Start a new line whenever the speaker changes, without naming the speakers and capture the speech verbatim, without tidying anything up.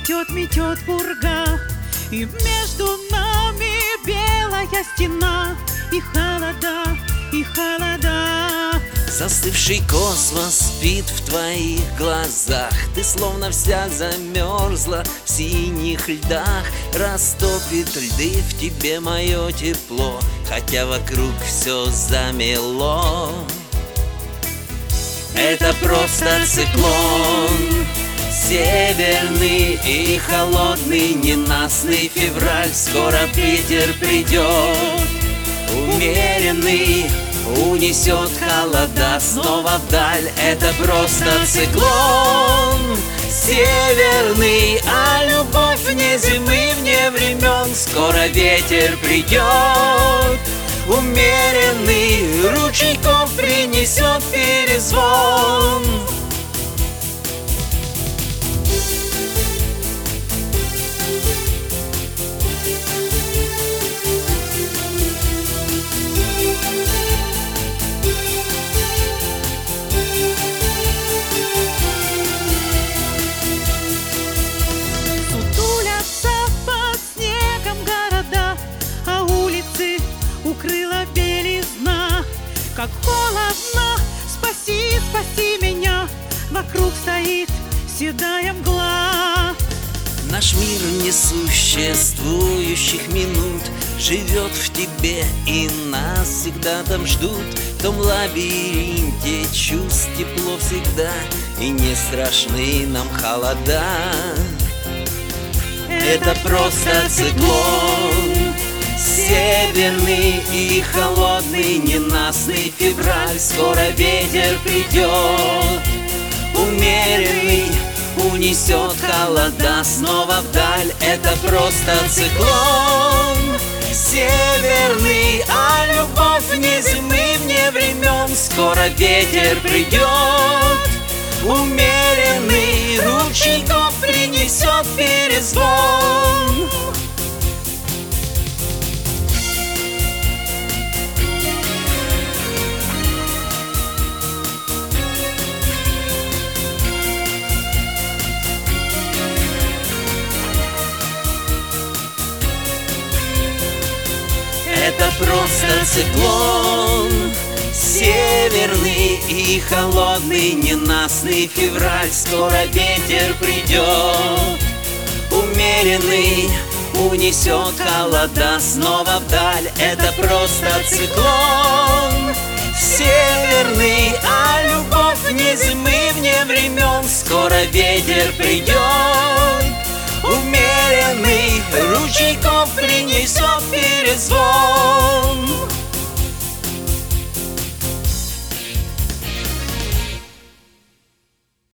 метет, метет пурга, и между нами белая стена, и холода, и холода.
Застывший космос спит в твоих глазах, ты словно вся замерзла в синих льдах. Растопит льды в тебе мое тепло, хотя вокруг все замело. Это просто циклон, северный и холодный, ненастный февраль. Скоро ветер придет, умеренный, унесет холода снова вдаль. Это просто циклон северный, а любовь вне зимы, вне времен. Скоро ветер придет, умеренный, ручейков принесет перезвон.
Укрыла белизна, как холодно, спаси, спаси меня. Вокруг стоит седая мгла.
Наш мир несуществующих минут живет в тебе, и нас всегда там ждут. В том лабиринте чувств тепло всегда, и не страшны нам холода. Это просто циклон северный и холодный, ненастный февраль. Скоро ветер придет, умеренный, унесет холода снова вдаль. Это просто циклон северный, а любовь вне зимы, вне времен. Скоро ветер придет, умеренный, ручейков принесет перезвон. Это просто циклон северный и холодный, ненастный февраль. Скоро ветер придет, умеренный, унесет холода снова вдаль. Это просто циклон северный, а любовь вне зимы, вне времен. Скоро ветер придет, умеренный, ручейков принесет перезвон.